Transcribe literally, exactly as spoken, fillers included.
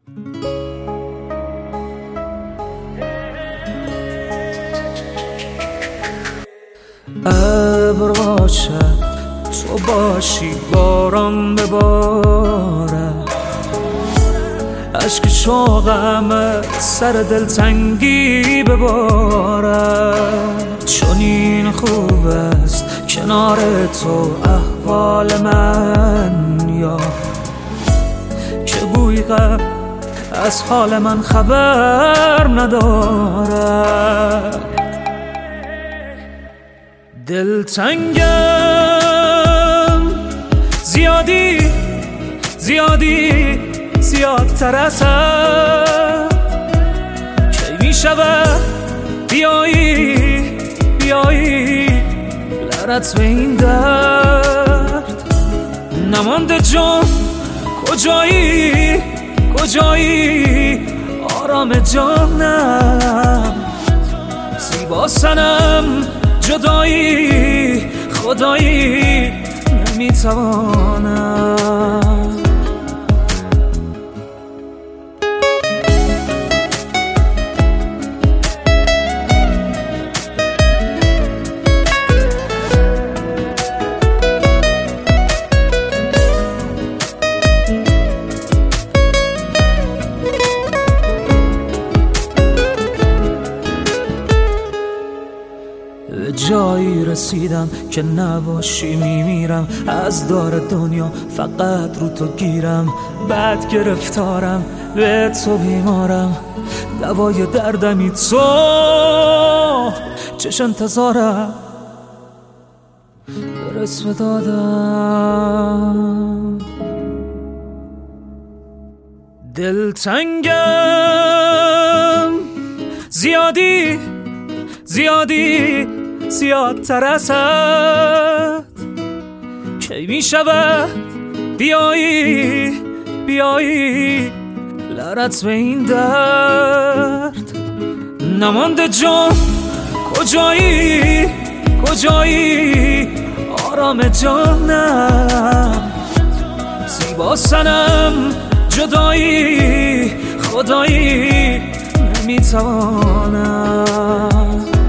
ابر باشد تو باشی باران بباره، اشک شوقمت سر دلتنگی بباره. چون این خوب است کنار تو احوال من، یا که گویی غم از حال من خبر نداره. دلتنگم زیادی زیادی زیادتر ازت، کی می شود بیایی بیایی لرت به این درد. نمانده جان کجایی کجایی آرام جانم، زیبا سنم جدایی خدایی نمیتوانم. جایی رسیدم که نباشی میمیرم، از دار دنیا فقط رو تو گیرم. بعد گرفتارم به تو بیمارم، دوای دردمی تو، چش انتظارم برس به دادم. دلتنگم زیادی زیادی زیادتر ازت، کی می شود بیایی بیایی لرت به این درد. نمانده جان کجایی کجایی آرام جانم، زیبا سنم جدایی خدایی نمیتوانم.